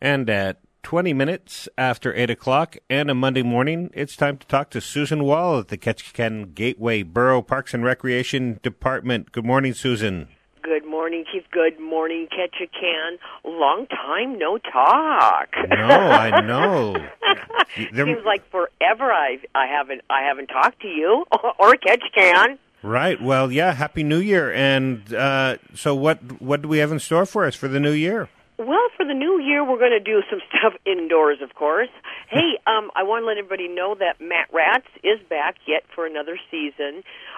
And at 20 minutes after 8 o'clock and a Monday morning, it's time to talk to Susan Wall at the Ketchikan Gateway Borough Parks and Recreation Department. Good morning, Susan. Good morning, Keith. Good morning, Ketchikan. Long time no talk. No, I know. Seems like forever I haven't talked to you or Ketchikan. Right. Well, yeah. Happy New Year. And so, what do we have in store for us for the new year? Well, for the new year, we're going to do some stuff indoors, of course. Hey, I want to let everybody know that Matt Rats is back yet for another season.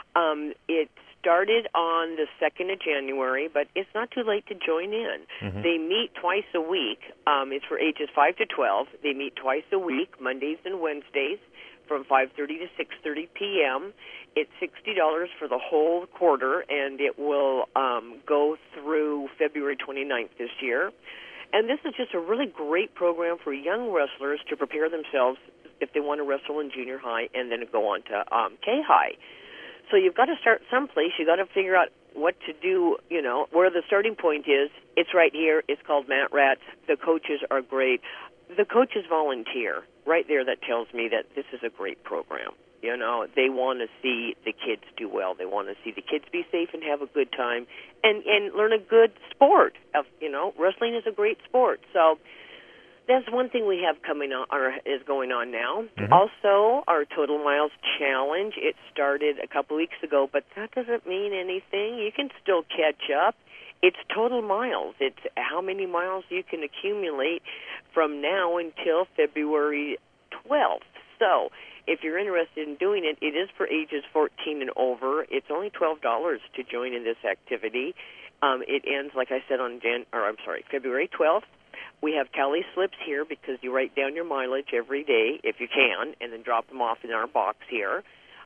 It started on the 2nd of January, but it's not too late to join in. Mm-hmm. They meet twice a week. It's for ages 5 to 12. They meet twice a week, Mondays and Wednesdays, from 5:30 to 6:30 p.m. It's $60 for the whole quarter, and it will go through February 29th this year. And this is just a really great program for young wrestlers to prepare themselves if they want to wrestle in junior high and then go on to K-High. So you've got to start someplace. You've got to figure out what to do, where the starting point is. It's right here. It's called Matt Rats. The coaches are great. The coaches volunteer. Right there, that tells me that this is a great program. They want to see the kids do well. They want to see the kids be safe and have a good time and learn a good sport. Wrestling is a great sport. So that's one thing we have coming on, or is going on now. Mm-hmm. Also, our Total Miles Challenge, it started a couple weeks ago, but that doesn't mean anything. You can still catch up. It's total miles. It's how many miles you can accumulate from now until February 12th. So if you're interested in doing it, it is for ages 14 and over. It's only $12 to join in this activity. It ends, like I said, on February 12th. We have tally slips here because you write down your mileage every day, if you can, and then drop them off in our box here.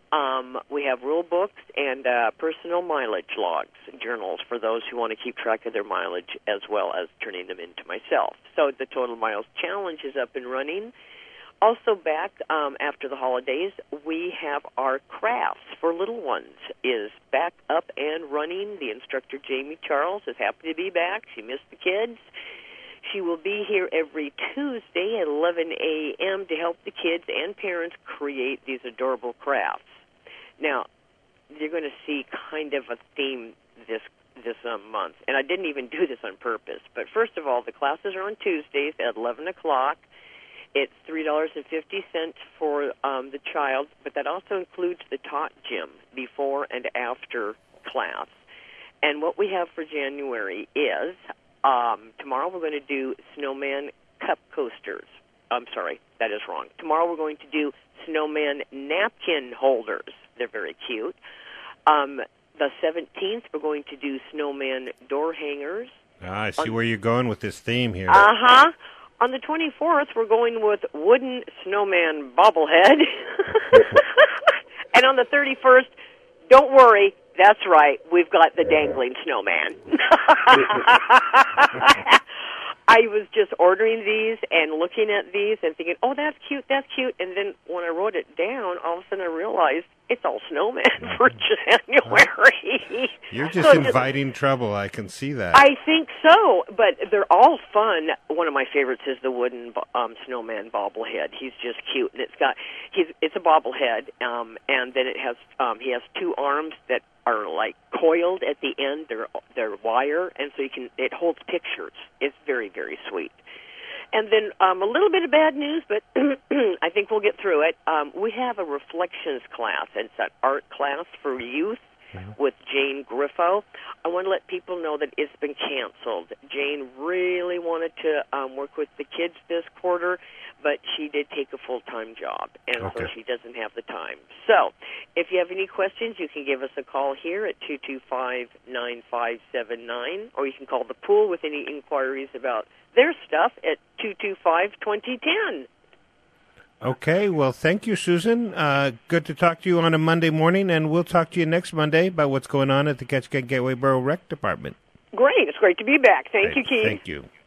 We have rule books and personal mileage logs, journals for those who want to keep track of their mileage as well as turning them into myself. So the Total Miles Challenge is up and running. Also back after the holidays, we have our crafts for little ones is back up and running. The instructor, Jamie Charles, is happy to be back. She missed the kids. She will be here every Tuesday at 11 a.m. to help the kids and parents create these adorable crafts. Now, you're going to see kind of a theme this month, and I didn't even do this on purpose. But first of all, the classes are on Tuesdays at 11 o'clock. It's $3.50 for the child, but that also includes the Tot Gym before and after class. And what we have for January is tomorrow we're going to do Snowman Cup Coasters. I'm sorry, that is wrong. Tomorrow we're going to do Snowman Napkin Holders. They're very cute. The 17th we're going to do Snowman Door Hangers. I see where you're going with this theme here. Uh-huh. On the 24th, we're going with Wooden Snowman Bobblehead. And on the 31st, don't worry, that's right, we've got the Dangling Snowman. I was just ordering these and looking at these and thinking, oh, that's cute. And then when I wrote it down, all of a sudden I realized it's all snowman for January. You're just inviting trouble. I can see that. I think so, but they're all fun. One of my favorites is the wooden snowman bobblehead. He's just cute, and it's a bobblehead, and then it has he has two arms that are like coiled at the end. They're wire, and so it holds pictures. It's very, very sweet. And then a little bit of bad news, but I think we'll get through it. We have a reflections class. It's an art class for youth with Jane Griffo. I want to let people know that it's been canceled. Jane really wanted to work with the kids this quarter, but she did take a full-time job, and so she doesn't have the time. So if you have any questions, you can give us a call here at 225-9579, or you can call the pool with any inquiries about their stuff at 225-2010. Okay, well, thank you, Susan. Good to talk to you on a Monday morning, and we'll talk to you next Monday about what's going on at the Ketchikan Gateway Borough Rec Department. Great. It's great to be back. Thank you, Keith. Thank you.